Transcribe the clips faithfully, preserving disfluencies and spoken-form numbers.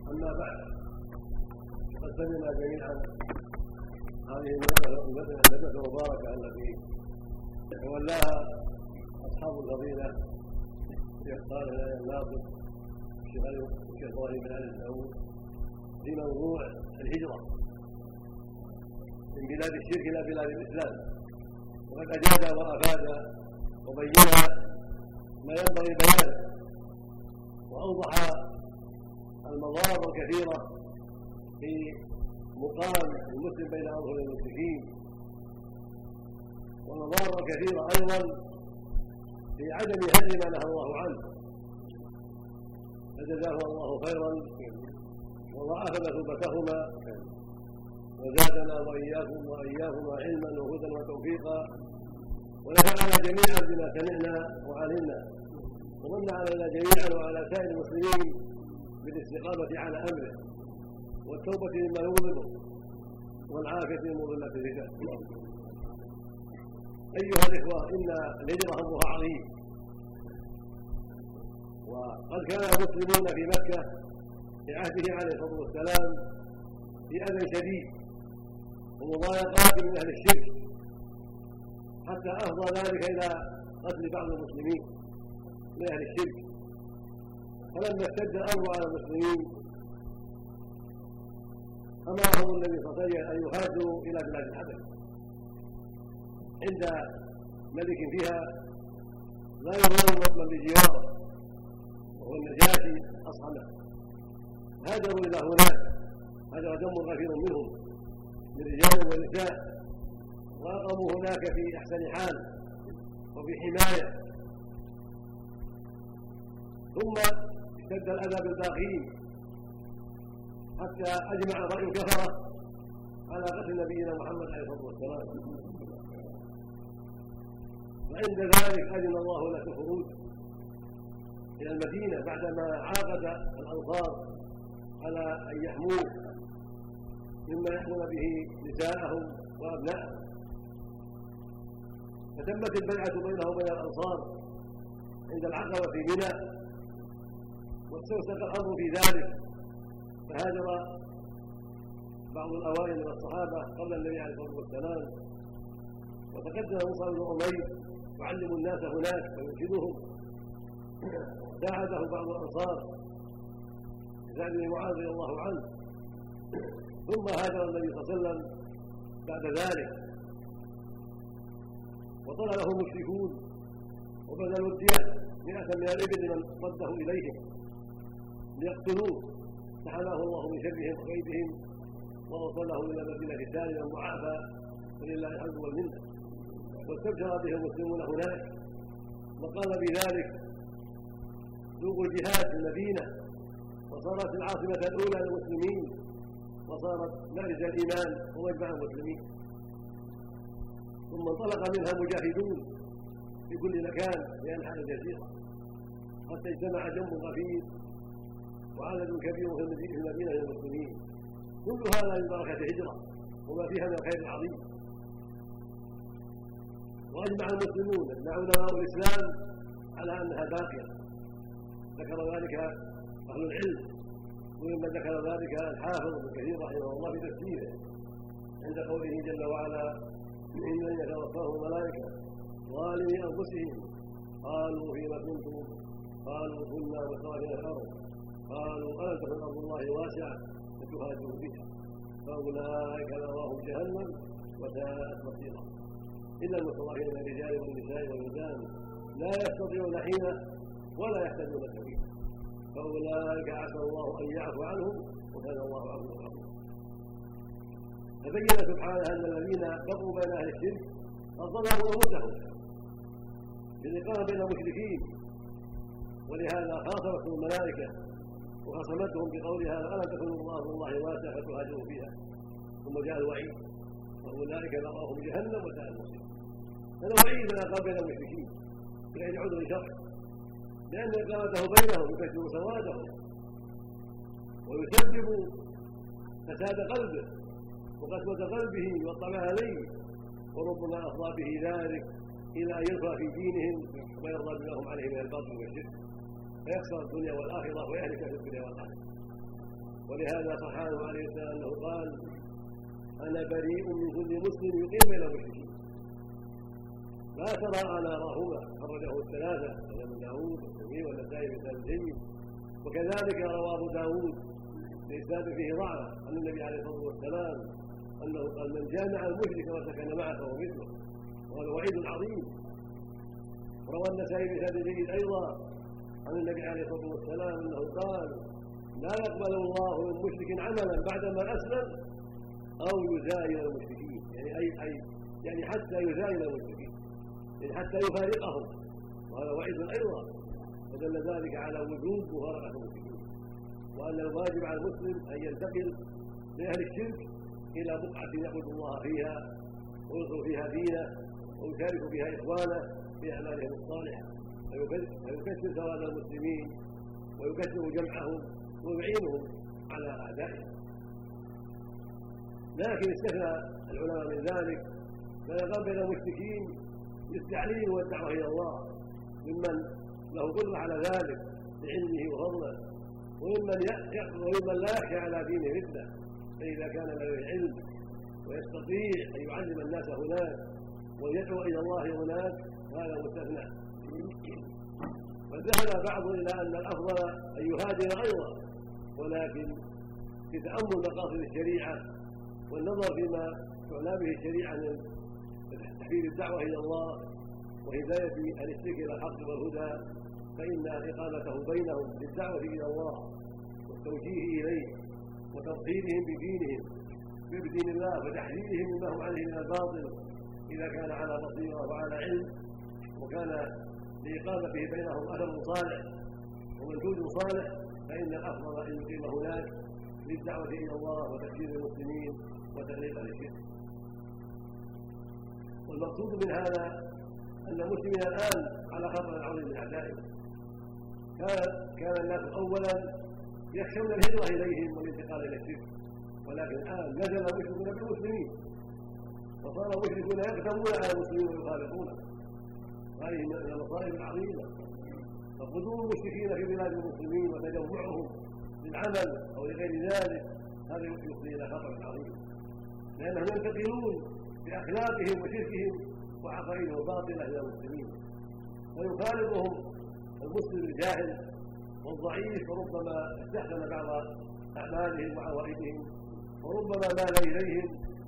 أما بعد، قد سمعنا جميعا هذه المدرسة المباركة التي تولاها أصحاب الفضيلة الشيخ صالح الناصر الشيخ ابراهيم بن علي الداوود في موضوع الهجرة من بلاد الشرك إلى بلاد الإسلام، وقد أجاد وأفاد وبين ما ينبغي بيانه، وأوضح المضار الكثيرة في مقام المسلم بين أظهر المشركين، والمضار الكثيرة أيضا في عدم هدم ما نهى الله عنه، فجزاه الله خيرا وضاعف مثوبتهما وزادنا وإياكم وإياهما علما وهدى وتوفيقا، ونفعنا جميعا بما سمعنا وعلمنا، ومن علينا جميعا وعلى سائر المسلمين بالاستقامة على أمره والتوبة مما يغضبه والعافية من مضلة الرجال. أيها الإخوة، إن الهجرة أمرها عظيم، وقد كان المسلمون في مكة في عهده عليه الصلاة والسلام في أذى شديد ومضايقات من أهل الشرك، حتى أفضى ذلك إلى قتل بعض المسلمين من أهل الشرك. فلما اشتد الأمر على المسلمين أمرهم النبي صلى الله عليه وسلم أن يهاجروا إلى بلاد الحبشة عند ملك فيها لا يظلم من بجواره وهو النجاشي أصحابه، هاجروا إلى هناك، هاجر جم كثير منهم من رجال ونساء، وأقاموا هناك في أحسن حال وفي حماية. ثم اشتد الأذى بالباقين حتى أجمع رأي الكفرة على قتل نبينا محمد عليه الصلاة والسلام، وعند ذلك أذن الله له الخروج إلى المدينة بعدما عاقد الأنصار على أن يحموه مما يحمون به نساءهم وأبنائهم، فتمت البيعة بينه وبين الأنصار عند العقبة في منى، واستوثق الأمر في ذلك، فهاجر بعض الأوائل من الصحابة قبل النبي عليه الصلاة والسلام، وتقدم مصعب بن عمير يعلم الناس هناك ويرشدهم، ساعده بعض الأنصار سعد بن معاذ رضي الله عنه. ثم هاجر النبي صلى الله عليه وسلم بعد ذلك، وطلبه المشركون وبذلوا الدية مئة من الإبل من رده إليهم ليقتلوه، فحماه الله من شرهم وكيدهم ووصله إلى مدينة سالما معافى ولله الحمد والمنة، واستبشر به المسلمون هناك، وقام بذلك سوق الجهاد في المدينة، وصارت العاصمة الأولى للمسلمين، وصارت مرج الإيمان ومجمع المسلمين. ثم انطلق منها مجاهدون في كل مكان في أنحاء الجزيرة، حتى اجتمع جنب غفير وعدد كبير في المدينة للمسلمين، كل هذا من بركة الهجرة وما فيها من الخير العظيم. وأجمع المسلمون أجمع علماء الإسلام على أنها باقية، ذكر ذلك أهل العلم، ومما ذكر ذلك الحافظ ابن كثير رحمه الله في تفسيره عند قوله جل وعلا: إن يتوفاهم الملائكة ظالمي أنفسهم قالوا فيما كنتم قالوا كنا مستضعفين في الأرض قالوا ألم تكن أرض الله واسعة فتهاجروا فيها فأولئك مأواهم جهنم وساءت مصيرا إلا المستضعفين من الرجال والنساء والولدان لا يستطيعون حيلة ولا يهتدون سبيلا فأولئك عسى الله أن يعفو عنهم وكان الله عفوا غفورا. فبين سبحانه أن الذين بقوا بين أهل الشرك قد ظلموا أنفسهم بالإقامة بين المشركين، ولهذا خاصمتهم الملائكة وخصمتهم بقولها: ألم تكن أرض الله واسعة فتهاجروا فيها. ثم جاء الوعيد: وأولئك مأواهم جهنم وساءت مصيرا. هذا وعيد من الإقامة بين المشركين بغير عذر شرعي، لأن إقامته بينهم يكسر سوادهم ويسبب فساد قلبه وقسوة قلبه والطمع عليه، وربما أفضى به ذلك إلى أن يدخل في دينهم ويرضى بما هم عليه من الباطل والشرك، فيخسر الدنيا والآخرة ويهلك في الدنيا والآخرة. ولهذا صح عنه عليه السلام انه قال: انا بريء من كل مسلم يقيم بين المشركين. لا ترى انا راهما، خرجه الثلاثه ابن داود والترمذي والنسائي بإسناد جيد. وكذلك روى ابو داود بإسناد فيه ضعف عن النبي عليه الصلاه والسلام انه قال: من جامع المشرك وسكن معه فهو مثله، وهذا وعيد عظيم. روى النسائي بإسناد جيد ايضا عن النبي عليه الصلاه والسلام انه قال: لا يقبل الله من مشرك عملا بعدما اسلم او يزايل المشركين، يعني اي اي يعني حتى يزايل المشركين، يعني حتى يفارقهم، وهذا وعيد ايضا. فدل ذلك على وجوب مفارقه المشركين، وان الواجب على المسلم ان ينتقل لاهل الشرك الى بقعه يعبد الله فيها ويظهر فيها دينه ويشارك فيها اخوانه في اعمالهم الصالحه، فيكسر سواد المسلمين ويكسر جمعهم ويعينهم على اعدائهم. لكن استثنى العلماء من ذلك ما يقام بين المشركين للتعليم والدعوه الى الله، ممن له قدره على ذلك بعلمه وفضله، وممن وممن لا يخشى على دينه فتنه، فاذا كان له علم ويستطيع ان يعلم الناس هناك ويدعو الى الله هناك هذا مستثنى. وذهب بعض الى ان الافضل ان يهاجر ايضا، ولكن بتامل مقاصد الشريعه والنظر فيما تعنى به الشريعه من تحفيز الدعوه الى الله وهدايه اهل الشرك الى الحق والهدى، فان اقامته بينهم للدعوه الى الله والتوجيه اليه وتنقيذهم بدينهم بدين الله وتحذيرهم مما هم عليه من الباطل اذا كان على بصيره وعلى علم وكان لاقامته بينهم اثر صالح ومنتوج صالح، فان الافضل ان يقيم هناك للدعوه الى الله وتكفير المسلمين وتغليب اهل الشرك. والمقصود من هذا ان المسلمين الان على خطر عظيم من اعدائهم. كان كان الناس اولا يخشون الهجره اليهم والانتقال الى الشرك، ولكن الان نزل المشركون بالمسلمين وصار المشركون يقدمون على المسلمين ويخالفونه. هذه من المصائب العظيمه، فقدوم المشركين في بلاد المسلمين وتجمعهم للعمل او لغير ذلك هذا يفضي الى خطر عظيم، لانهم ينتقلون باخلاقهم وشركهم وعقائدهم باطله الى المسلمين، ويخالفهم المسلم الجاهل والضعيف، وربما استحسن بعض اعمالهم وعوائدهم، وربما مال اليهم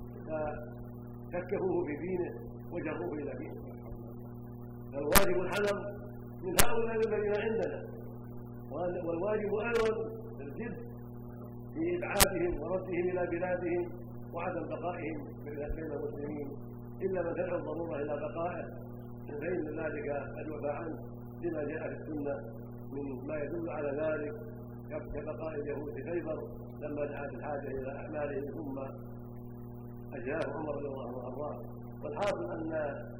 فكفوه في دينه وجروه الى دينه. فالواجب الحذر من هؤلاء الذين عندنا، والواجب ايضا الجد في ابعادهم وردهم الى بلادهم وعدم بقائهم بين المسلمين الا من تدعو الضروره الى بقائه، فان ذلك قد يعفى عنه لما جاء في السنه مما يدل على ذلك، كبقاء اليهود في خيبر لما دعت الحاجه الى اعمالهم ثم اجاه عمر رضي الله عنه وارضاه. والحاصل ان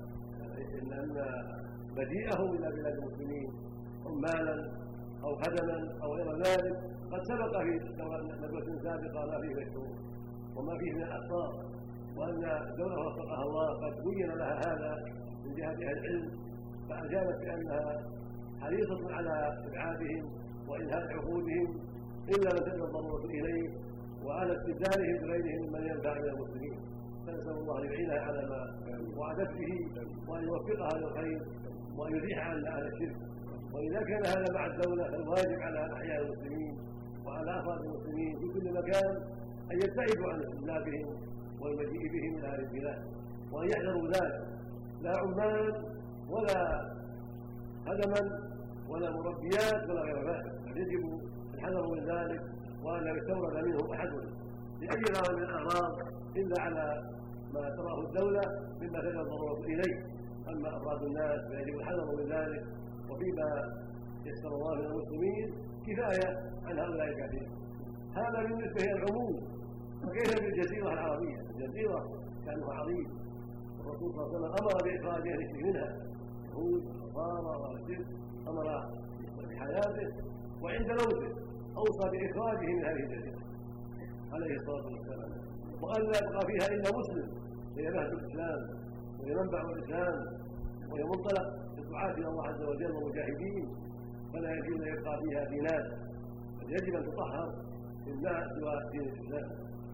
ان مجيئهم الى بلاد المسلمين عمالا او خدما او غير ذلك قد سبق في ندوه سابقه ما فيه مشروع وما فيه من الاخطاء، وان الدوله وفقها الله قد بين لها هذا من جهه العلم، فاجابت بانها حريصه على ابعادهم وانهاء عقودهم الا من تدعو الضروره اليه، وعلى استبدالهم بغيرهم ممن ينفع من المسلمين. فنسال الله ان يعينها على ما وعدت به وان يوفقها للخير وان يزيح عن اهل الشرك. واذا كان هذا مع الدوله فالواجب على احياء المسلمين وعلى افراد المسلمين في كل مكان ان يبتعدوا عن استجلابهم والمجيء بهم الى هذه البلاد، وان يحذروا ذلك، لا عمال ولا خدما ولا مربيات ولا غير ذلك، بل يجب الحذر من ذلك وان لا يستورد منهم احد لاي غرض من الاغراض الا على ما تراه الدوله مما تدعو الضروره اليه. اما افراد الناس فيجب الحذر من ذلك، وفيما يسر الله من المسلمين كفايه عن هؤلاء الكافرين. هذا بالنسبه الى العموم، وكيف بالجزيره العربيه؟ الجزيره كانها عظيم، الرسول صلى الله عليه وسلم امر باخراج اهل الشرك منها، يهود ونصارى والشرك، امر بحياته وعند موته اوصى باخراجه من هذه الجزيره عليه الصلاه والسلام، وان لا يبقى فيها الا مسلم، هي مهد الاسلام وهي منبع الاسلام وهي منطلق الدعاة الى الله عز وجل والمجاهدين، فلا يجوز ان يبقى فيها في ناس، بل يجب ان تطهر إمناع سوى دين الإسلام.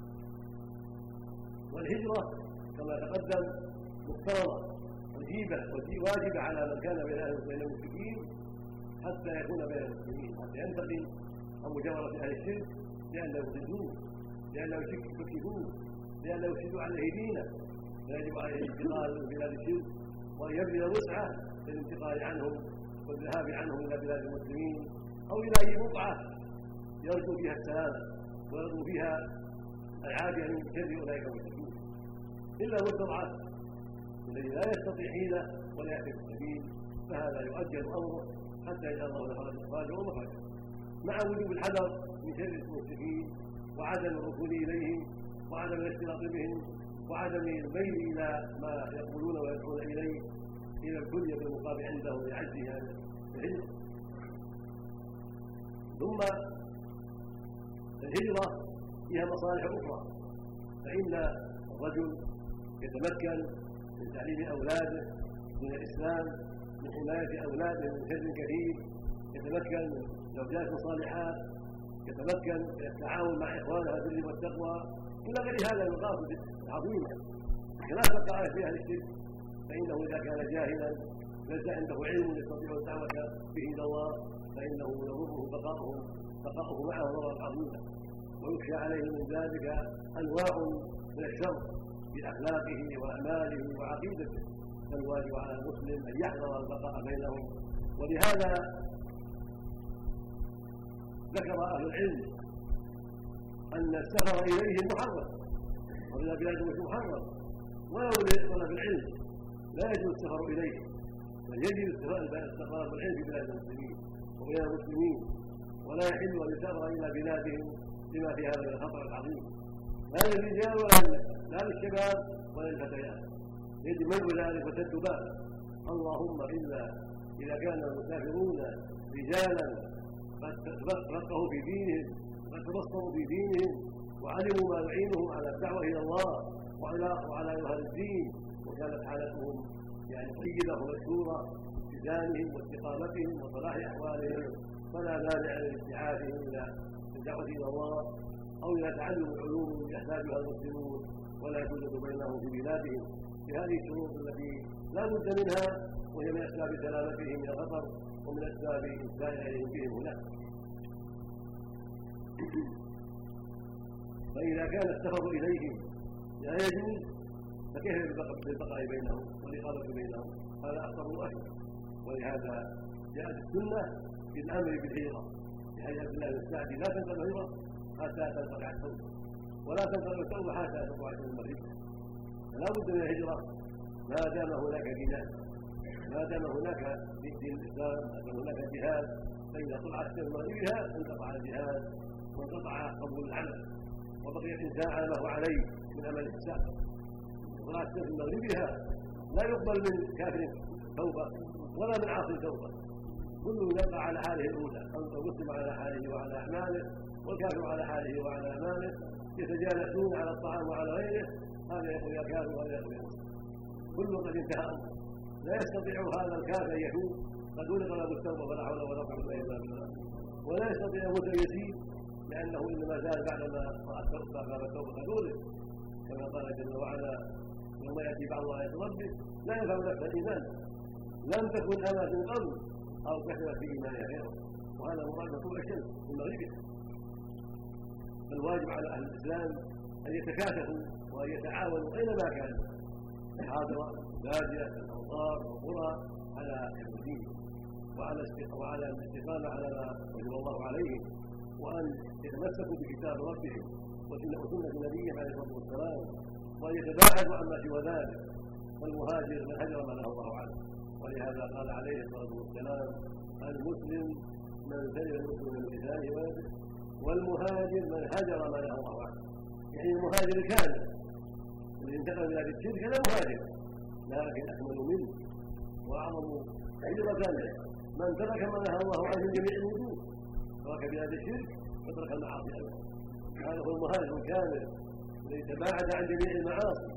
والهجرة كما تقدم مفترضة واجبة على من كان بين المشركين حتى يكون بين المسلمين، حتى ينتقي عن مجاورة أهل الشرك لأنه يضلون، لأنه يشككون، لأنه يفسدوا عليه دينه، فيجب عليه الانتقال من بلاد الشرك وأن يبذل وسعه في الانتقال عنهم والذهاب عنهم إلى بلاد المسلمين أو إلى أي بقعة يرجو فيها السلامة ويرجو فيها العافية من شر أولئك المشركين، إلا المستضعف الذي لا يستطيع حيلة ولا يأتي السبيل، فهذا يؤجل أمره حتى يجعل الله له إخراجه ومخرجه، مع وجوب الحذر من شر المشركين وعدم الركون إليهم وعدم الاختلاط بهم وعدم الميل إلى ما يقولون ويدعون إليه إلى الكلية بالمقابل عنده لعجزه عن الهجرة. ثم الهجرة فيها مصالح أخرى، فإن الرجل يتمكن من تعليم أولاده من الإسلام، من حماية أولاده من شر كثير، يتمكن من زوجات صالحات، يتمكن من التعاون مع إخوانه على البر والتقوى إلى غير هذا المقاصد العظيمة، خلاف بقائه في أهل الشرك، فإنه إذا كان جاهلا ليس عنده علم يستطيع الدعوة به إلى الله فإنه يضره بقاؤه بقاؤه معه ضررا عظيما، ويخشى عليه من ذلك أنواع من الشر بأخلاقه وأعماله وعقيدته، فالواجب على المسلم أن يحذر البقاء بينهم. ولهذا ذكر أهل العلم أن السفر إليهم محرم وإلى بلادهم محرم، ولو لطلب العلم لا يجوز السفر إليهم، بل يجب استقرار العلم في بلاد المسلمين وبين المسلمين، ولا يحل أن يسافر إلى بلادهم لما في هذا من الخطر العظيم، لا للرجال ولا لا للشباب ولا للفتيات، يجب منع ذلك وسد باب، اللهم الا اذا كان المسافرون رجالا قد تفقهوا في دينهم وقد تبصروا في دينهم وعلموا ما يعينهم على الدعوه الى الله وعلى وعلى اهل الدين، وكانت حالتهم يعني طيبه ومشهوره باتزانهم واستقامتهم وصلاح احوالهم، فلا مانع لابتعاثهم الى الدعوه الى الله أو إلى تعلم علوم يحتاجها المسلمون ولا يوجد بينهم في بلادهم بهذه الشروط التي لا بد منها، وهي من أسباب سلامتهم من الخطر ومن أسباب إنزال عليهم بهم هناك. فإذا كان السفر إليهم لا يجوز فكيف بالبقاء بينهم والإقامة بينهم؟ هذا أكثر وأشد، ولهذا جاءت السنة في الأمر بالهجرة في حديث عبد الله بن سعد: لا تنقل الهجرة حتى تنقطع التوبة، ولا تنقطع التوبة حتى تقع المغرب. فلا بد من الهجرة ما دام هناك بناء، ما دام هناك في دين الإسلام، ما دام هناك جهاد، فإذا طلعت من مغربها انقطع الجهاد وانقطع قبول العمل وبقي الإنسان على ما هو عليه من أمل الإحسان. طلعت من مغربها لا يقبل من كافر توبة ولا من عاصي توبة، كل يبقى على حاله الأولى، المسلم على حاله وعلى أعماله والكافر على حاله وعلى أمانه، يتجالسون على الطعام وعلى غيره، هذا يقول يا كافر وهذا يقول يا مسلم، كل قد انتهى أمره، لا يستطيع هذا الكافر أن يتوب، قد ولغ له التوبة ولا حول ولا قوة إلا بالله، ولا يستطيع المسلم يسير لأنه إنما زال بعدما باب التوبة قد ولغ، كما قال جل وعلا: يوم يأتي بعض آيات ربك لا ينفع نفسا الإيمان لم تكن آمنت من قبل أو كسبت في إيمانها غيره، وهذا مراد طول الشمس من مغربها. فالواجب على أهل الإسلام أن يتكاتفوا وأن يتعاونوا أينما كانوا، الحاضرة البادية الأمصار والقرى، على حفظ الدين وعلى وعلى الاستقامة على ما وجب الله عليهم، وأن يتمسكوا بكتاب ربهم وسنة نبيهم عليه الصلاة والسلام، وأن يتباعدوا عما سوى ذلك. والمهاجر من هجر ما نهى الله عنه، ولهذا قال عليه الصلاة والسلام: المسلم من سلم المسلم من لسانه ويده، والمهاجر من هجر ما نهى الله عنه. يعني المهاجر الكامل الذي انتقل الى الشرك هذا مهاجر، لكن اكمل منه واعظم هجرة من ترك ما نهى الله عنه من جميع الوجوه، ترك بلاد الشرك وترك المعاصي ايضا، هذا هو المهاجر الكامل الذي تباعد عن جميع المعاصي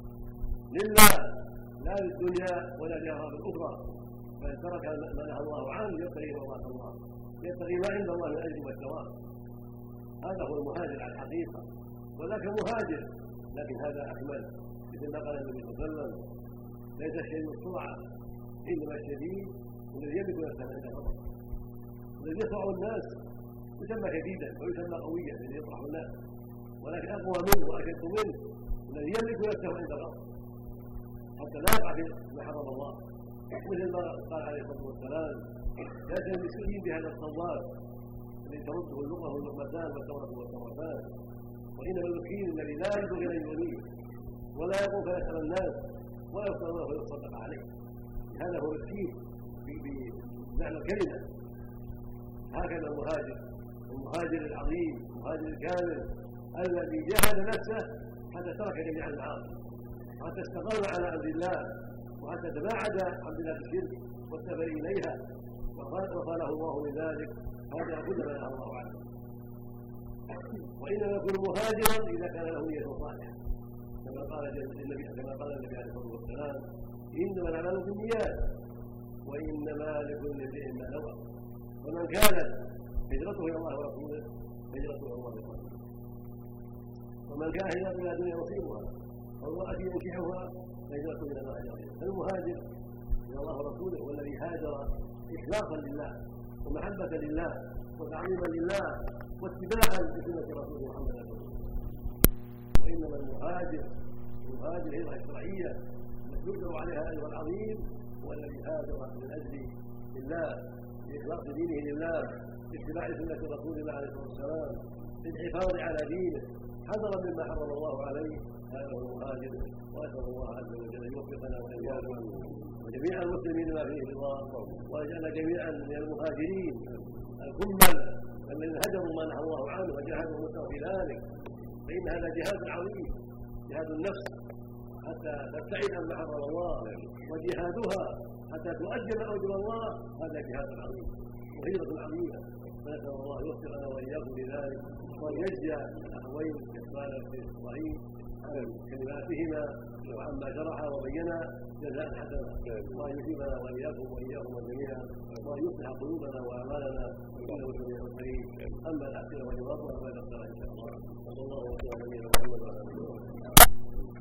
لله لا للدنيا ولا لاغراض اخرى، بل ترك ما نهى الله عنه يبتغي مرضات الله، يبتغي ما عند الله من الاجر والثواب. هذا هو المهاجر على الحقيقه، وذاك مهاجر لكن هذا اكمل، مثل ما قال النبي صلى الله عليه وسلم: ليس الشديد السرعه انما الشديد الذي يملك نفسه عند غضب. الذي يسرع الناس يسمى شديدا ويسمى قويا الذي يطرح الناس، ولكن اقوى منه واشد منه الذي يملك نفسه عند غضب حتى لا يقع في ما حرم الله، مثل ما قال عليه الصلاه والسلام: لا تلبسوني بهذا الصواب الذي ترده اللقمه واللقمتان والتمره والتمرتان، وانما المسكين الذي لا يبلغ الى يمينه ولا يقوم فيسال الناس ولا يسال الله فيصدق عليه. هذا هو المسكين بمعنى الكلمه. هكذا المهاجر، المهاجر العظيم، المهاجر الكامل الذي جاهد نفسه حتى ترك جميع المعاصي وحتى استقام على امر الله وحتى تباعد عن بلاد الشرك والسفر اليها وقاله الله من ذلك. هذا كل ما نهى الله عنه. وانما يكون مهاجرا اذا كان له نيه صالحه، كما قال النبي كما قال النبي عليه الصلاه والسلام: انما الاعمال بالنيات وانما لكل امرئ ما نوى، ومن كانت هجرته الى الله ورسوله هجرته الى الله ورسوله، ومن كان هجرته الى دنيا يصيبها او امراه ينكحها فهجرته الى ما هاجر اليه. فالمهاجر الى الله ورسوله هو الذي هاجر اخلاصا لله ومحبه لله وتعظيما لله واتباعا لسنه رسول محمد صلى الله عليه وسلم. وانما المهاجر المهاجر هجره شرعيه التي يقدر عليها الاجر العظيم هو الذي هاجر من اجل الله باخلاص دينه لله باتباع سنه رسول الله عليه الصلاه والسلام بالحفاظ على دينه حذرا مما حرم الله عليه. هذا هو المهاجر. واسال الله عز وجل ان يوفقنا واياكم وجميع المسلمين ما فيه رضا، ويجعل جميعا من المهاجرين الكمل الذين هجروا ما نهى الله عنه وجاهدوا نفسه في ذلك، فان هذا جهاد عظيم، جهاد النفس حتى تبتعد عما حرم الله، وجهادها حتى تؤدي ما اوجب الله، هذا جهاد عظيم وهيبه عظيمه. فنسال الله يوفقنا واياكم لذلك، وان يجزي الاخوين باخواننا في اسرائيل عن كلماتهما وعما شرح وبين جزاء حسنا، وان يجيبنا واياكم واياهم جميعا، وان يصلح قلوبنا واعمالنا انه سميع قريب. اما الاسئله والجواب فلا تقرا ان شاء الله. صلى الله وسلم على نبينا محمد وعلى اله وصحبه.